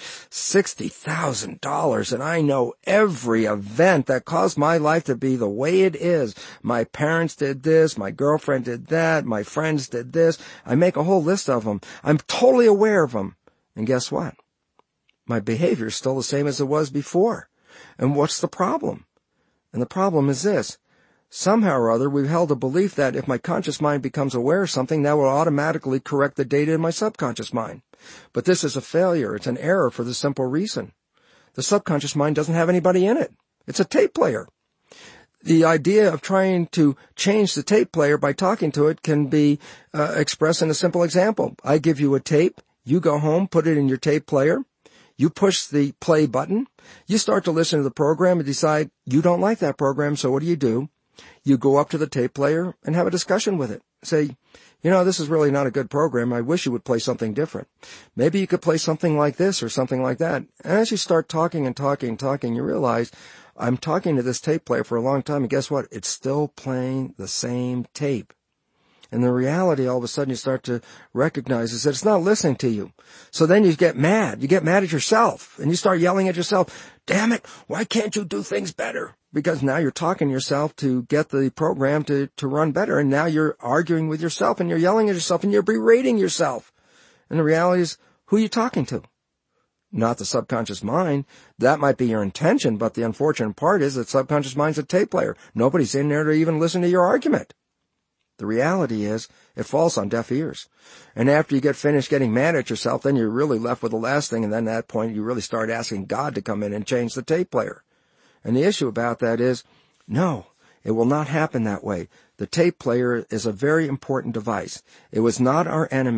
$60,000 and I know every event that caused my life to be the way it is. My parents did this, my girlfriend did that, my friends did this. I make a whole list of them. I'm totally aware of them. And guess what? My behavior is still the same as it was before. And what's the problem? And the problem is this. Somehow or other, we've held a belief that if my conscious mind becomes aware of something, that will automatically correct the data in my subconscious mind. But this is a failure. It's an error for the simple reason. The subconscious mind doesn't have anybody in it. It's a tape player. The idea of trying to change the tape player by talking to it can be expressed in a simple example. I give you a tape. You go home, put it in your tape player. You push the play button. You start to listen to the program and decide you don't like that program, so what do? You go up to the tape player and have a discussion with it. Say, this is really not a good program. I wish you would play something different. Maybe you could play something like this or something like that. And as you start talking, you realize I'm talking to this tape player for a long time, and guess what? It's still playing the same tape. And the reality, all of a sudden, you start to recognize is that it's not listening to you. So then you get mad. You get mad at yourself, and you start yelling at yourself, damn it, why can't you do things better? Because now you're talking to yourself to get the program to run better, and now you're arguing with yourself, and you're yelling at yourself, and you're berating yourself. And the reality is, who are you talking to? Not the subconscious mind. That might be your intention, but the unfortunate part is that subconscious mind's a tape player. Nobody's in there to even listen to your argument. The reality is, it falls on deaf ears. And after you get finished getting mad at yourself, then you're really left with the last thing, and then at that point you really start asking God to come in and change the tape player. And the issue about that is, no, it will not happen that way. The tape player is a very important device. It was not our enemy.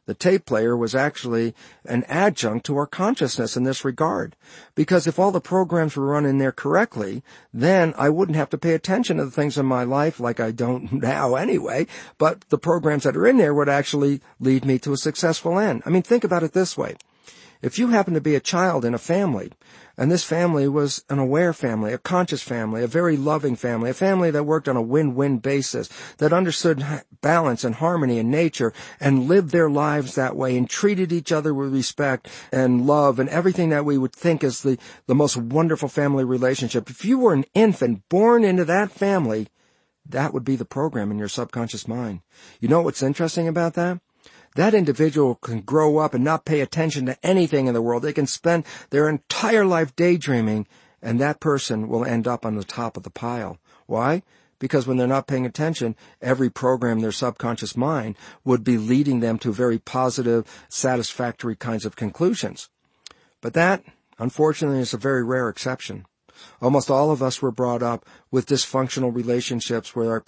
The tape player was actually an adjunct to our consciousness in this regard. Because if all the programs were run in there correctly, then I wouldn't have to pay attention to the things in my life like I don't now anyway, but the programs that are in there would actually lead me to a successful end. I mean, think about it this way. If you happen to be a child in a family, and this family was an aware family, a conscious family, a very loving family, a family that worked on a win-win basis, that understood balance and harmony in nature and lived their lives that way and treated each other with respect and love and everything that we would think is the most wonderful family relationship. If you were an infant born into that family, that would be the program in your subconscious mind. You know what's interesting about that? That individual can grow up and not pay attention to anything in the world. They can spend their entire life daydreaming, and that person will end up on the top of the pile. Why? Because when they're not paying attention, every program in their subconscious mind would be leading them to very positive, satisfactory kinds of conclusions. But that, unfortunately, is a very rare exception. Almost all of us were brought up with dysfunctional relationships with our